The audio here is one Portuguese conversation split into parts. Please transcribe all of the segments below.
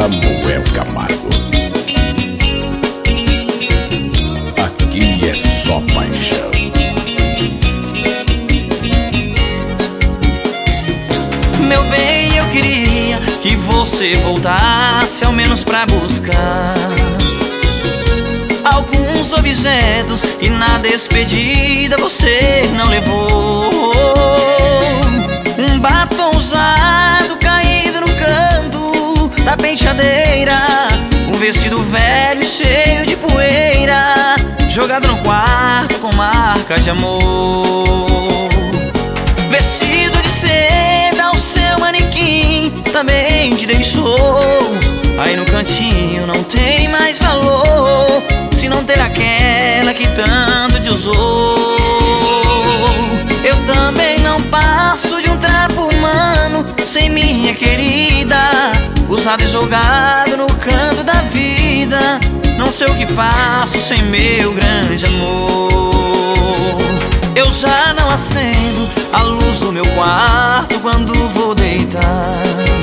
Samuel Camargo. Aqui é só paixão. Meu bem, eu queria que você voltasse ao menos pra buscar alguns objetos que na despedida você não levou. Um batom usado caído no canto da penteadeira, um vestido velho e cheio de poeira, jogado no quarto com marcas de amor. Vestido de seda, o seu manequim também te deixou. Aí no cantinho não tem mais valor, se não ter aquela que tanto te usou. Eu também não passo de um trapo humano sem minha querida, usado e jogado no canto da vida. Não sei o que faço sem meu grande amor. Eu já não acendo a luz do meu quarto quando vou deitar,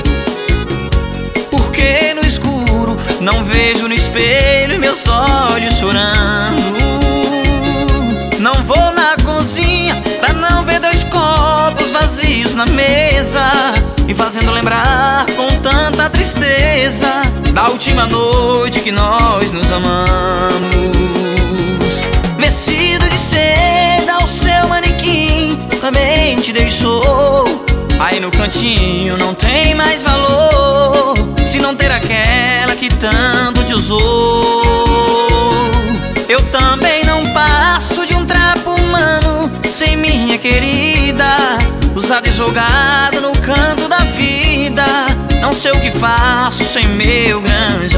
porque no escuro não vejo no espelho meus olhos chorando. Não vou na cozinha pra não ver dois copos vazios na mesa, me fazendo lembrar com tanta tristeza da última noite que nós nos amamos. Vestido de seda, o seu manequim também te deixou. Aí no cantinho não tem mais valor, se não ter aquela que tanto te usou. Eu também não passo de um trapo humano sem minha querida, usado e jogado no canto da vida. Não sei o que faço sem meu grande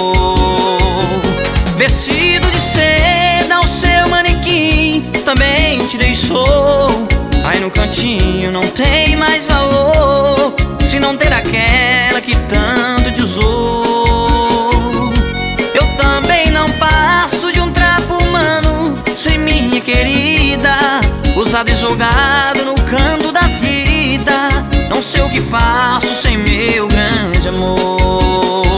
amor. Vestido de seda, o seu manequim também te deixou. Aí no cantinho não tem mais valor, se não ter aquela que tanto te usou. Eu também não passo de um trapo humano sem minha querida, usado e jogado no canto da vida. Não sei o que faço sem meu grande amor.